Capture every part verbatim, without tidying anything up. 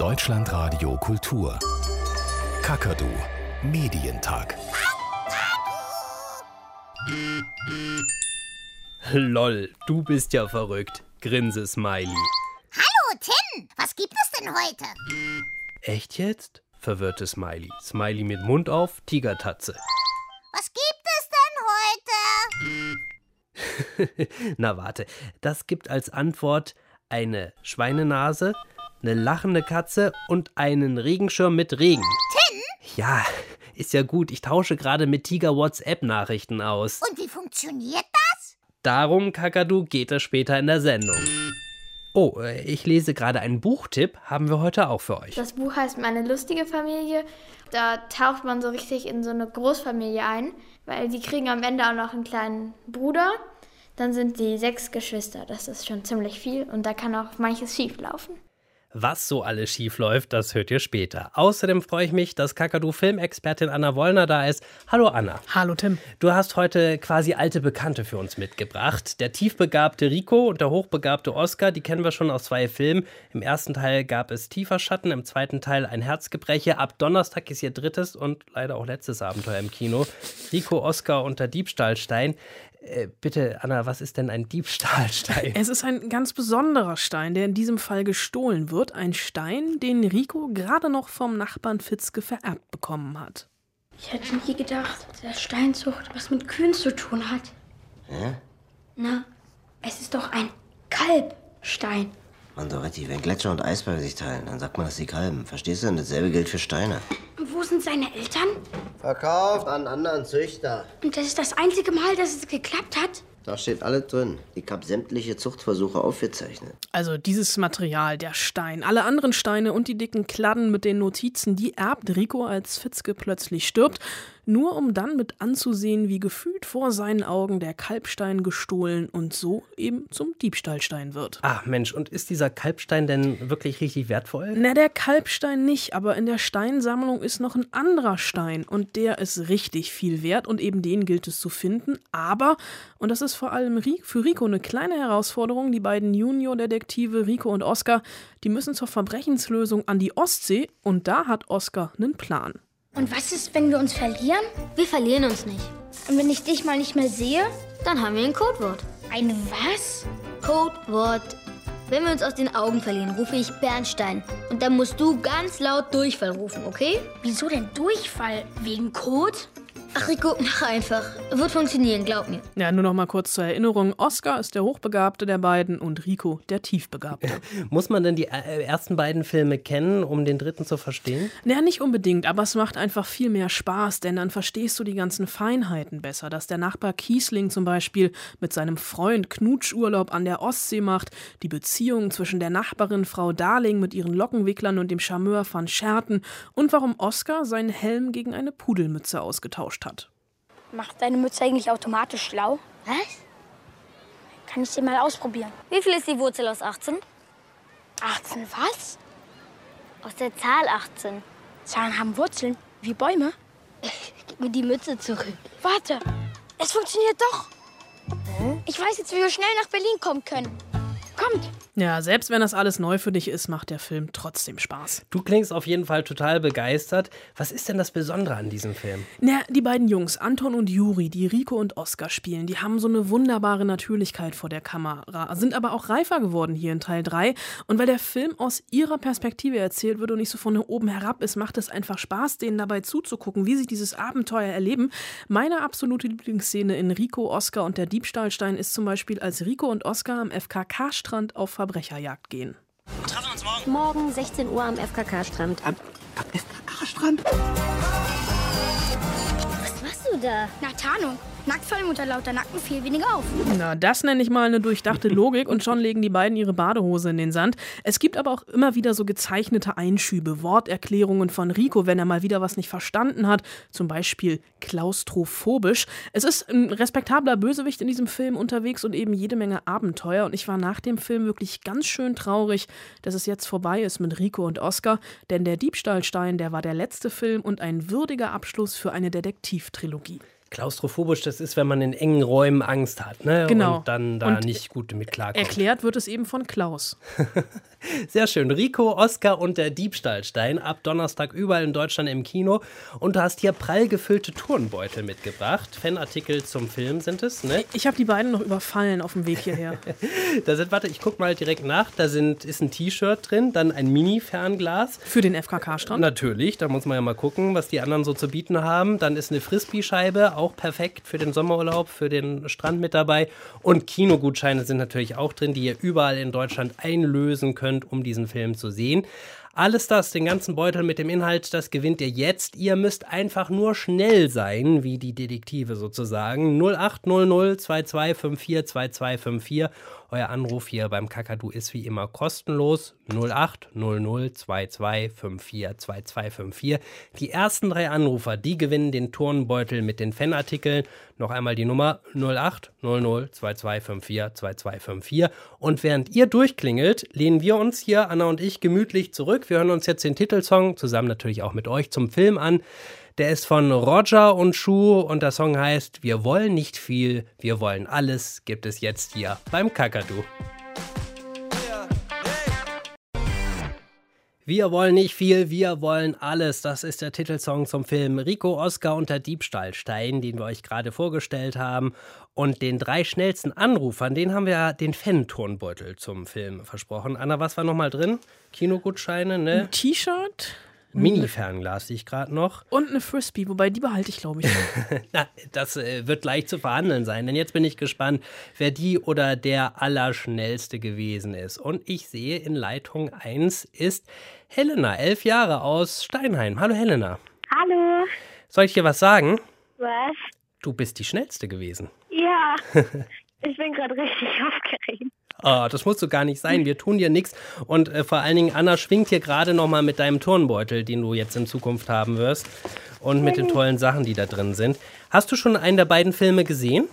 Deutschlandradio Kultur. Kakadu Medientag. Lol, du bist ja verrückt. Grinse Smiley. Hallo Tim, was gibt es denn heute? Echt jetzt? Verwirrte Smiley. Smiley mit Mund auf, Tigertatze. Was gibt es denn heute? Na warte, das gibt als Antwort eine Schweinenase, eine lachende Katze und einen Regenschirm mit Regen. Tim? Ja, ist ja gut. Ich tausche gerade mit Tiger WhatsApp-Nachrichten aus. Und wie funktioniert das? Darum, Kakadu, geht es später in der Sendung. Oh, ich lese gerade einen Buchtipp, haben wir heute auch für euch. Das Buch heißt Meine lustige Familie. Da taucht man so richtig in so eine Großfamilie ein, weil die kriegen am Ende auch noch einen kleinen Bruder. Dann sind die sechs Geschwister, das ist schon ziemlich viel und da kann auch manches schief laufen. Was so alles schief läuft, das hört ihr später. Außerdem freue ich mich, dass Kakadu-Filmexpertin Anna Wollner da ist. Hallo Anna. Hallo Tim. Du hast heute quasi alte Bekannte für uns mitgebracht. Der tiefbegabte Rico und der hochbegabte Oscar, die kennen wir schon aus zwei Filmen. Im ersten Teil gab es Tiefer Schatten, im zweiten Teil Ein Herzgebreche. Ab Donnerstag ist ihr drittes und leider auch letztes Abenteuer im Kino. Rico, Oscar und der Diebstahlstein. Äh, bitte, Anna, was ist denn ein Diebstahlstein? Es ist ein ganz besonderer Stein, der in diesem Fall gestohlen wird. Ein Stein, den Rico gerade noch vom Nachbarn Fitzke vererbt bekommen hat. Ich hätte nie gedacht, dass Steinzucht was mit Kühen zu tun hat. Hä? Na, es ist doch ein Kalbstein. Mann, Doretti, wenn Gletscher und Eisberge sich teilen, dann sagt man, dass sie kalben. Verstehst du? Und dasselbe gilt für Steine. Und wo sind seine Eltern? Verkauft an einen anderen Züchter. Und das ist das einzige Mal, dass es geklappt hat? Da steht alles drin. Ich hab sämtliche Zuchtversuche aufgezeichnet. Also dieses Material, der Stein, alle anderen Steine und die dicken Kladden mit den Notizen, die erbt Rico, als Fitzke plötzlich stirbt. Nur um dann mit anzusehen, wie gefühlt vor seinen Augen der Kalbstein gestohlen und so eben zum Diebstahlstein wird. Ach Mensch, und ist dieser Kalbstein denn wirklich richtig wertvoll? Na, der Kalbstein nicht, aber in der Steinsammlung ist noch ein anderer Stein und der ist richtig viel wert und eben den gilt es zu finden. Aber, und das ist vor allem für Rico eine kleine Herausforderung, die beiden Junior-Detektive Rico und Oscar, die müssen zur Verbrechenslösung an die Ostsee und da hat Oscar einen Plan. Und was ist, wenn wir uns verlieren? Wir verlieren uns nicht. Und wenn ich dich mal nicht mehr sehe? Dann haben wir ein Codewort. Ein was? Codewort. Wenn wir uns aus den Augen verlieren, rufe ich Bernstein. Und dann musst du ganz laut Durchfall rufen, okay? Wieso denn Durchfall? Wegen Code? Ach, Rico, mach einfach. Wird funktionieren, glaub mir. Ja, nur noch mal kurz zur Erinnerung. Oscar ist der Hochbegabte der beiden und Rico der Tiefbegabte. Muss man denn die äh, ersten beiden Filme kennen, um den dritten zu verstehen? Naja, nicht unbedingt, aber es macht einfach viel mehr Spaß, denn dann verstehst du die ganzen Feinheiten besser. Dass der Nachbar Kiesling zum Beispiel mit seinem Freund Knutschurlaub an der Ostsee macht, die Beziehung zwischen der Nachbarin Frau Darling mit ihren Lockenwicklern und dem Charmeur van Scherten und warum Oscar seinen Helm gegen eine Pudelmütze ausgetauscht hat. Macht deine Mütze eigentlich automatisch schlau? Was? Kann ich sie mal ausprobieren? Wie viel ist die Wurzel aus achtzehn? achtzehn was? Aus der Zahl achtzehn. Zahlen haben Wurzeln, wie Bäume. Gib mir die Mütze zurück. Warte, es funktioniert doch. Hm? Ich weiß jetzt, wie wir schnell nach Berlin kommen können. Kommt! Ja, selbst wenn das alles neu für dich ist, macht der Film trotzdem Spaß. Du klingst auf jeden Fall total begeistert. Was ist denn das Besondere an diesem Film? Na, die beiden Jungs, Anton und Juri, die Rico und Oscar spielen, die haben so eine wunderbare Natürlichkeit vor der Kamera, sind aber auch reifer geworden hier in Teil drei. Und weil der Film aus ihrer Perspektive erzählt wird und nicht so von oben herab ist, macht es einfach Spaß, denen dabei zuzugucken, wie sie dieses Abenteuer erleben. Meine absolute Lieblingsszene in Rico, Oscar und der Diebstahlstein ist zum Beispiel, als Rico und Oscar am F K K-Strand auf Verbrecherjagd gehen. Wir treffen uns morgen. Morgen sechzehn Uhr am F K K-Strand. Am, am F K K-Strand? Was machst du da? Na, Tarnung. Nackt fallen unter lauter Nacken viel weniger auf. Na, das nenne ich mal eine durchdachte Logik und schon legen die beiden ihre Badehose in den Sand. Es gibt aber auch immer wieder so gezeichnete Einschübe, Worterklärungen von Rico, wenn er mal wieder was nicht verstanden hat, zum Beispiel klaustrophobisch. Es ist ein respektabler Bösewicht in diesem Film unterwegs und eben jede Menge Abenteuer und ich war nach dem Film wirklich ganz schön traurig, dass es jetzt vorbei ist mit Rico und Oscar, denn der Diebstahlstein, der war der letzte Film und ein würdiger Abschluss für eine Detektivtrilogie. Klaustrophobisch, das ist, wenn man in engen Räumen Angst hat, ne? Genau. Und dann da und nicht gut mit klarkommt. Erklärt wird es eben von Klaus. Sehr schön. Rico, Oscar und der Diebstahlstein. Ab Donnerstag überall in Deutschland im Kino. Und du hast hier prall gefüllte Turnbeutel mitgebracht. Fanartikel zum Film sind es, ne? Ich habe die beiden noch überfallen auf dem Weg hierher. Da sind, warte, ich guck mal direkt nach. Da sind, ist ein T-Shirt drin, dann ein Mini-Fernglas. Für den F K K-Strand? Natürlich, da muss man ja mal gucken, was die anderen so zu bieten haben. Dann ist eine Frisbee-Scheibe, auch perfekt für den Sommerurlaub, für den Strand mit dabei. Und Kinogutscheine sind natürlich auch drin, die ihr überall in Deutschland einlösen könnt, um diesen Film zu sehen. Alles das, den ganzen Beutel mit dem Inhalt, das gewinnt ihr jetzt. Ihr müsst einfach nur schnell sein, wie die Detektive sozusagen. null acht null null zwei zwei fünf vier zwei zwei fünf vier. Euer Anruf hier beim Kakadu ist wie immer kostenlos. null acht null null zwei zwei fünf vier zwei zwei fünf vier. Die ersten drei Anrufer, die gewinnen den Turnbeutel mit den Fanartikeln. Noch einmal die Nummer null acht null null zwei zwei fünf vier zwei zwei fünf vier. Und während ihr durchklingelt, lehnen wir uns hier, Anna und ich, gemütlich zurück. Wir hören uns jetzt den Titelsong, zusammen natürlich auch mit euch, zum Film an. Der ist von Roger und Schuh und der Song heißt Wir wollen nicht viel, wir wollen alles, gibt es jetzt hier beim Kakadu. Wir wollen nicht viel, wir wollen alles. Das ist der Titelsong zum Film Rico, Oscar und der Diebstahlstein, den wir euch gerade vorgestellt haben. Und den drei schnellsten Anrufern, denen haben wir ja den Fan-Turnbeutel zum Film versprochen. Anna, was war nochmal drin? Kinogutscheine, ne? Ein T-Shirt. Mini-Fernglas sehe ich gerade noch. Und eine Frisbee, wobei die behalte ich, glaube ich. Na, das äh, wird leicht zu verhandeln sein, denn jetzt bin ich gespannt, wer die oder der Allerschnellste gewesen ist. Und ich sehe, in Leitung eins ist Helena, elf Jahre aus Steinheim. Hallo Helena. Hallo. Soll ich dir was sagen? Was? Du bist die Schnellste gewesen. Ja, ich bin gerade richtig aufgeregt. Oh, das musst du gar nicht sein, wir tun dir nichts. Und äh, vor allen Dingen, Anna schwingt hier gerade nochmal mit deinem Turnbeutel, den du jetzt in Zukunft haben wirst. Und mit den tollen Sachen, die da drin sind. Hast du schon einen der beiden Filme gesehen?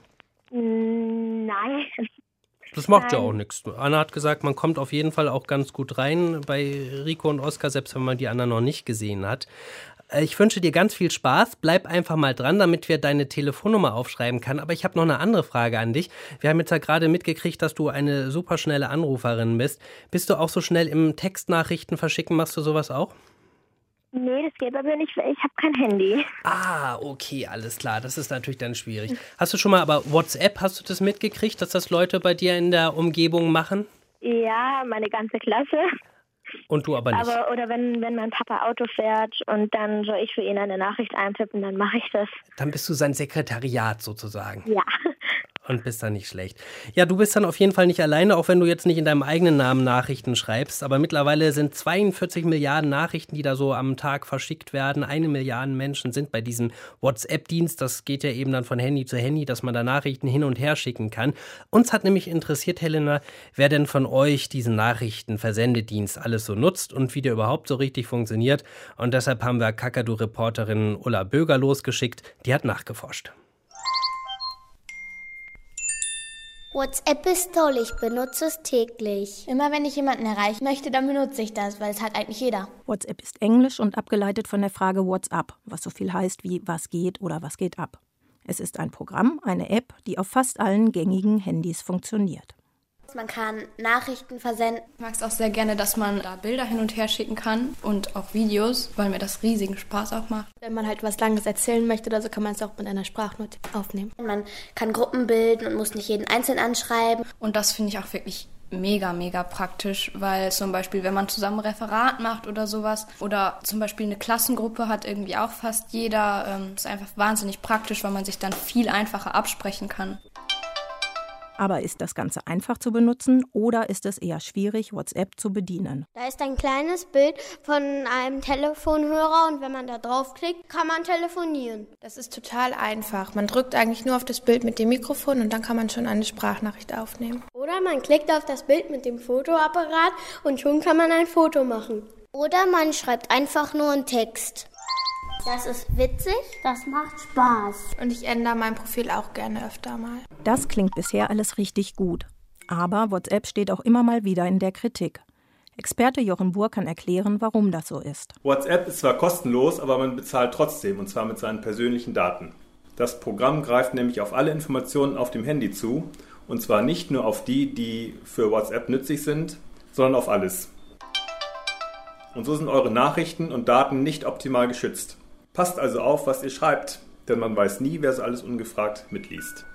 Nein. Das macht Nein. ja auch nichts. Anna hat gesagt, man kommt auf jeden Fall auch ganz gut rein bei Rico und Oscar, selbst wenn man die anderen noch nicht gesehen hat. Ich wünsche dir ganz viel Spaß. Bleib einfach mal dran, damit wir deine Telefonnummer aufschreiben können. Aber ich habe noch eine andere Frage an dich. Wir haben jetzt ja gerade mitgekriegt, dass du eine super schnelle Anruferin bist. Bist du auch so schnell im Textnachrichten verschicken? Machst du sowas auch? Nee, das geht aber nicht, weil ich habe kein Handy. Ah, okay, alles klar. Das ist natürlich dann schwierig. Hast du schon mal aber WhatsApp, hast du das mitgekriegt, dass das Leute bei dir in der Umgebung machen? Ja, meine ganze Klasse. Und du aber nicht. Aber, oder wenn, wenn mein Papa Auto fährt und dann soll ich für ihn eine Nachricht eintippen, dann mache ich das. Dann bist du sein Sekretariat sozusagen. Ja. Und bist dann nicht schlecht. Ja, du bist dann auf jeden Fall nicht alleine, auch wenn du jetzt nicht in deinem eigenen Namen Nachrichten schreibst. Aber mittlerweile sind zweiundvierzig Milliarden Nachrichten, die da so am Tag verschickt werden. Eine Milliarde Menschen sind bei diesem WhatsApp-Dienst. Das geht ja eben dann von Handy zu Handy, dass man da Nachrichten hin und her schicken kann. Uns hat nämlich interessiert, Helena, wer denn von euch diesen Nachrichtenversendedienst alles so nutzt und wie der überhaupt so richtig funktioniert. Und deshalb haben wir Kakadu-Reporterin Ulla Böger losgeschickt. Die hat nachgeforscht. WhatsApp ist toll, ich benutze es täglich. Immer wenn ich jemanden erreichen möchte, dann benutze ich das, weil es hat eigentlich jeder. WhatsApp ist Englisch und abgeleitet von der Frage What's up, was so viel heißt wie was geht oder was geht ab. Es ist ein Programm, eine App, die auf fast allen gängigen Handys funktioniert. Man kann Nachrichten versenden. Ich mag es auch sehr gerne, dass man da Bilder hin und her schicken kann und auch Videos, weil mir das riesigen Spaß auch macht. Wenn man halt was Langes erzählen möchte oder so, kann man es auch mit einer Sprachnote aufnehmen. Man kann Gruppen bilden und muss nicht jeden einzeln anschreiben. Und das finde ich auch wirklich mega, mega praktisch, weil zum Beispiel, wenn man zusammen ein Referat macht oder sowas oder zum Beispiel eine Klassengruppe hat irgendwie auch fast jeder, ähm, ist einfach wahnsinnig praktisch, weil man sich dann viel einfacher absprechen kann. Aber ist das Ganze einfach zu benutzen oder ist es eher schwierig, WhatsApp zu bedienen? Da ist ein kleines Bild von einem Telefonhörer und wenn man da draufklickt, kann man telefonieren. Das ist total einfach. Man drückt eigentlich nur auf das Bild mit dem Mikrofon und dann kann man schon eine Sprachnachricht aufnehmen. Oder man klickt auf das Bild mit dem Fotoapparat und schon kann man ein Foto machen. Oder man schreibt einfach nur einen Text. Das ist witzig, das macht Spaß. Und ich ändere mein Profil auch gerne öfter mal. Das klingt bisher alles richtig gut. Aber WhatsApp steht auch immer mal wieder in der Kritik. Experte Jochen Buhr kann erklären, warum das so ist. WhatsApp ist zwar kostenlos, aber man bezahlt trotzdem, und zwar mit seinen persönlichen Daten. Das Programm greift nämlich auf alle Informationen auf dem Handy zu, und zwar nicht nur auf die, die für WhatsApp nützlich sind, sondern auf alles. Und so sind eure Nachrichten und Daten nicht optimal geschützt. Passt also auf, was ihr schreibt, denn man weiß nie, wer es alles ungefragt mitliest.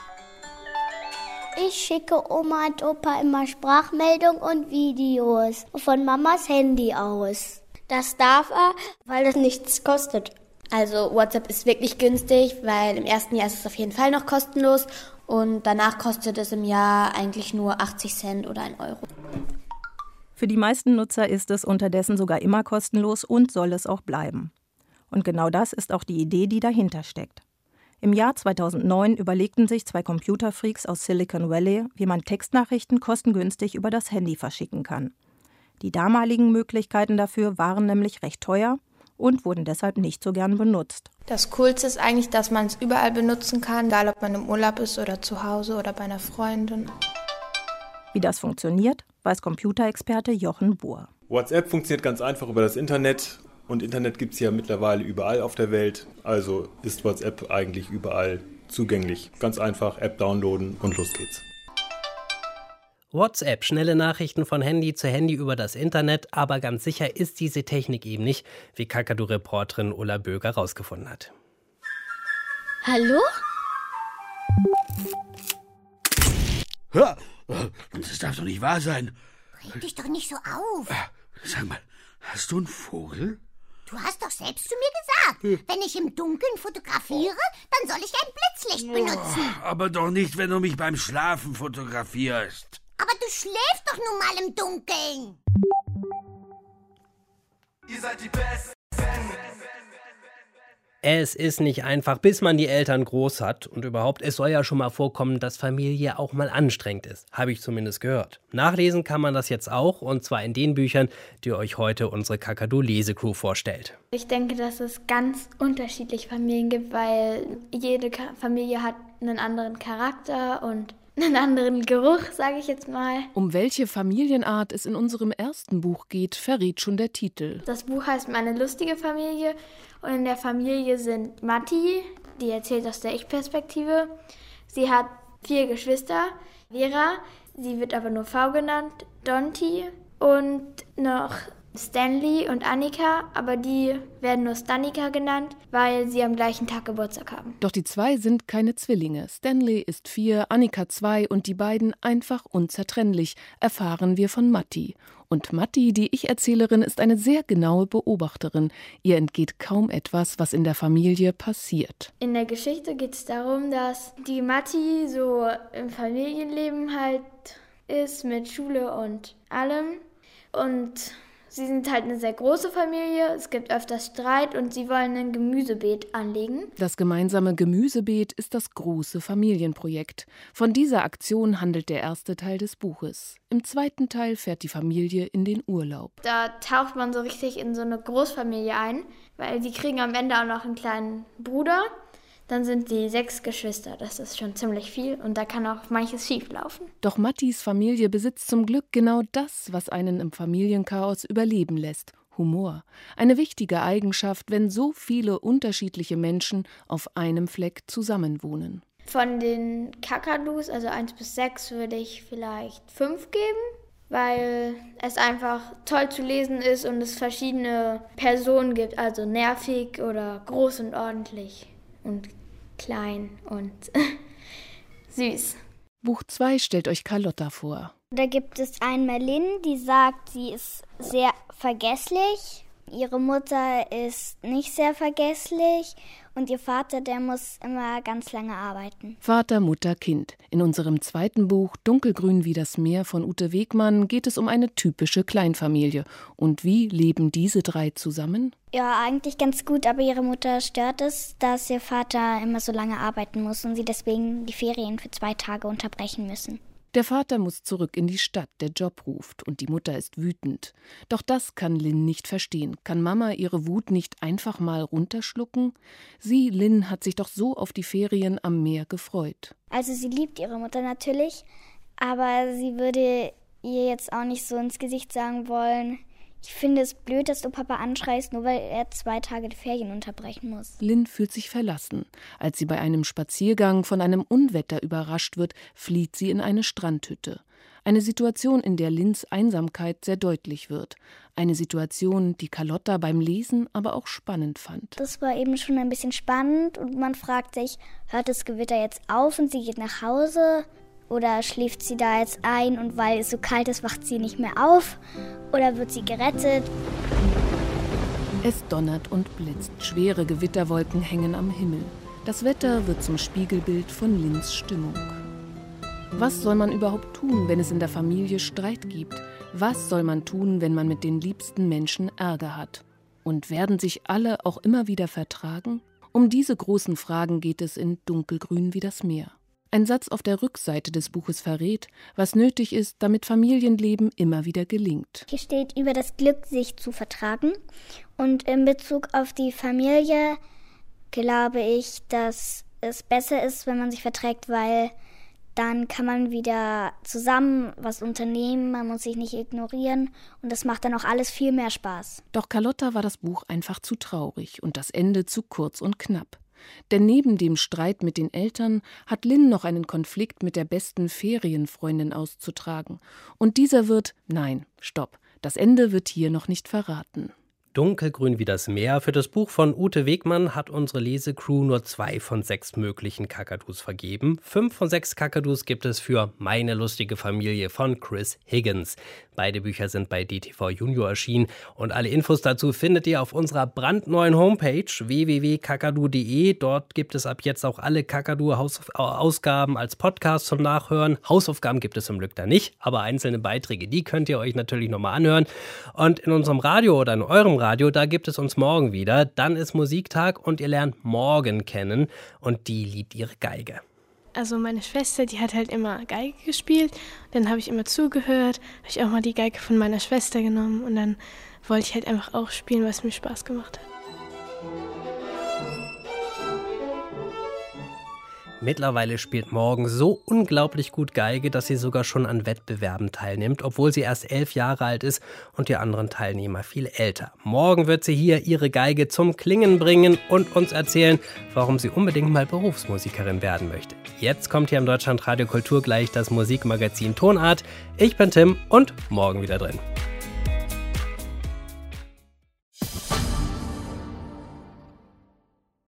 Ich schicke Oma und Opa immer Sprachmeldungen und Videos von Mamas Handy aus. Das darf er, weil es nichts kostet. Also WhatsApp ist wirklich günstig, weil im ersten Jahr ist es auf jeden Fall noch kostenlos und danach kostet es im Jahr eigentlich nur achtzig Cent oder ein Euro. Für die meisten Nutzer ist es unterdessen sogar immer kostenlos und soll es auch bleiben. Und genau das ist auch die Idee, die dahinter steckt. Im Jahr zweitausendneun überlegten sich zwei Computerfreaks aus Silicon Valley, wie man Textnachrichten kostengünstig über das Handy verschicken kann. Die damaligen Möglichkeiten dafür waren nämlich recht teuer und wurden deshalb nicht so gern benutzt. Das Coolste ist eigentlich, dass man es überall benutzen kann, egal ob man im Urlaub ist oder zu Hause oder bei einer Freundin. Wie das funktioniert, weiß Computerexperte Jochen Buhr. WhatsApp funktioniert ganz einfach über das Internet. Und Internet gibt es ja mittlerweile überall auf der Welt, also ist WhatsApp eigentlich überall zugänglich. Ganz einfach, App downloaden und los geht's. WhatsApp, schnelle Nachrichten von Handy zu Handy über das Internet, aber ganz sicher ist diese Technik eben nicht, wie Kakadu-Reporterin Ulla Böger herausgefunden hat. Hallo? Hör, das darf doch nicht wahr sein. Reg dich doch nicht so auf. Sag mal, hast du einen Vogel? Du hast doch selbst zu mir gesagt, wenn ich im Dunkeln fotografiere, dann soll ich ein Blitzlicht benutzen. Oh, aber doch nicht, wenn du mich beim Schlafen fotografierst. Aber du schläfst doch nun mal im Dunkeln. Ihr seid die Besten. Es ist nicht einfach, bis man die Eltern groß hat. Und überhaupt, es soll ja schon mal vorkommen, dass Familie auch mal anstrengend ist. Habe ich zumindest gehört. Nachlesen kann man das jetzt auch, und zwar in den Büchern, die euch heute unsere Kakadu-Lesecrew vorstellt. Ich denke, dass es ganz unterschiedliche Familien gibt, weil jede Familie hat einen anderen Charakter und einen anderen Geruch, sage ich jetzt mal. Um welche Familienart es in unserem ersten Buch geht, verrät schon der Titel. Das Buch heißt Meine lustige Familie und in der Familie sind Matti, die erzählt aus der Ich-Perspektive. Sie hat vier Geschwister, Vera, sie wird aber nur V genannt, Donti und noch Stanley und Annika, aber die werden nur Stanika genannt, weil sie am gleichen Tag Geburtstag haben. Doch die zwei sind keine Zwillinge. Stanley ist vier, Annika zwei und die beiden einfach unzertrennlich, erfahren wir von Matti. Und Matti, die Ich-Erzählerin, ist eine sehr genaue Beobachterin. Ihr entgeht kaum etwas, was in der Familie passiert. In der Geschichte geht es darum, dass die Matti so im Familienleben halt ist, mit Schule und allem. Und sie sind halt eine sehr große Familie, es gibt öfters Streit und sie wollen ein Gemüsebeet anlegen. Das gemeinsame Gemüsebeet ist das große Familienprojekt. Von dieser Aktion handelt der erste Teil des Buches. Im zweiten Teil fährt die Familie in den Urlaub. Da taucht man so richtig in so eine Großfamilie ein, weil sie kriegen am Ende auch noch einen kleinen Bruder. Dann sind die sechs Geschwister, das ist schon ziemlich viel und da kann auch manches schief laufen. Doch Mattis Familie besitzt zum Glück genau das, was einen im Familienchaos überleben lässt: Humor. Eine wichtige Eigenschaft, wenn so viele unterschiedliche Menschen auf einem Fleck zusammenwohnen. Von den Kakadus, also eins bis sechs, würde ich vielleicht fünf geben, weil es einfach toll zu lesen ist und es verschiedene Personen gibt, also nervig oder groß und ordentlich. Und klein und süß. Buch zwei stellt euch Carlotta vor. Da gibt es einen Merlin, die sagt, sie ist sehr vergesslich. Ihre Mutter ist nicht sehr vergesslich und ihr Vater, der muss immer ganz lange arbeiten. Vater, Mutter, Kind. In unserem zweiten Buch Dunkelgrün wie das Meer von Ute Wegmann geht es um eine typische Kleinfamilie. Und wie leben diese drei zusammen? Ja, eigentlich ganz gut, aber ihre Mutter stört es, dass ihr Vater immer so lange arbeiten muss und sie deswegen die Ferien für zwei Tage unterbrechen müssen. Der Vater muss zurück in die Stadt, der Job ruft, und die Mutter ist wütend. Doch das kann Lynn nicht verstehen. Kann Mama ihre Wut nicht einfach mal runterschlucken? Sie, Lynn, hat sich doch so auf die Ferien am Meer gefreut. Also sie liebt ihre Mutter natürlich, aber sie würde ihr jetzt auch nicht so ins Gesicht sagen wollen, Ich finde es blöd, dass du Papa anschreist, nur weil er zwei Tage die Ferien unterbrechen muss. Lynn fühlt sich verlassen. Als sie bei einem Spaziergang von einem Unwetter überrascht wird, flieht sie in eine Strandhütte. Eine Situation, in der Lynns Einsamkeit sehr deutlich wird. Eine Situation, die Carlotta beim Lesen aber auch spannend fand. Das war eben schon ein bisschen spannend und man fragt sich, hört das Gewitter jetzt auf und sie geht nach Hause? Oder schläft sie da jetzt ein und weil es so kalt ist, wacht sie nicht mehr auf? Oder wird sie gerettet? Es donnert und blitzt. Schwere Gewitterwolken hängen am Himmel. Das Wetter wird zum Spiegelbild von Lynns Stimmung. Was soll man überhaupt tun, wenn es in der Familie Streit gibt? Was soll man tun, wenn man mit den liebsten Menschen Ärger hat? Und werden sich alle auch immer wieder vertragen? Um diese großen Fragen geht es in Dunkelgrün wie das Meer. Ein Satz auf der Rückseite des Buches verrät, was nötig ist, damit Familienleben immer wieder gelingt. Hier steht über das Glück, sich zu vertragen. Und in Bezug auf die Familie glaube ich, dass es besser ist, wenn man sich verträgt, weil dann kann man wieder zusammen was unternehmen, man muss sich nicht ignorieren und das macht dann auch alles viel mehr Spaß. Doch Carlotta war das Buch einfach zu traurig und das Ende zu kurz und knapp. Denn neben dem Streit mit den Eltern hat Lynn noch einen Konflikt mit der besten Ferienfreundin auszutragen. Und dieser wird, nein, stopp, das Ende wird hier noch nicht verraten. Dunkelgrün wie das Meer. Für das Buch von Ute Wegmann hat unsere Lesecrew nur zwei von sechs möglichen Kakadus vergeben. Fünf von sechs Kakadus gibt es für Meine lustige Familie von Chris Higgins. Beide Bücher sind bei D T V Junior erschienen und alle Infos dazu findet ihr auf unserer brandneuen Homepage w w w punkt kakadu punkt de. Dort gibt es ab jetzt auch alle Kakadu-Ausgaben als Podcast zum Nachhören. Hausaufgaben gibt es zum Glück da nicht, aber einzelne Beiträge, die könnt ihr euch natürlich nochmal anhören. Und in unserem Radio oder in eurem Radio, da gibt es uns morgen wieder. Dann ist Musiktag und ihr lernt Morgan kennen und die liebt ihre Geige. Also meine Schwester, die hat halt immer Geige gespielt. Dann habe ich immer zugehört, habe ich auch mal die Geige von meiner Schwester genommen und dann wollte ich halt einfach auch spielen, was mir Spaß gemacht hat. Mittlerweile spielt Morgan so unglaublich gut Geige, dass sie sogar schon an Wettbewerben teilnimmt, obwohl sie erst elf Jahre alt ist und die anderen Teilnehmer viel älter. Morgen wird sie hier ihre Geige zum Klingen bringen und uns erzählen, warum sie unbedingt mal Berufsmusikerin werden möchte. Jetzt kommt hier im Deutschlandradio Kultur gleich das Musikmagazin Tonart. Ich bin Tim und morgen wieder drin.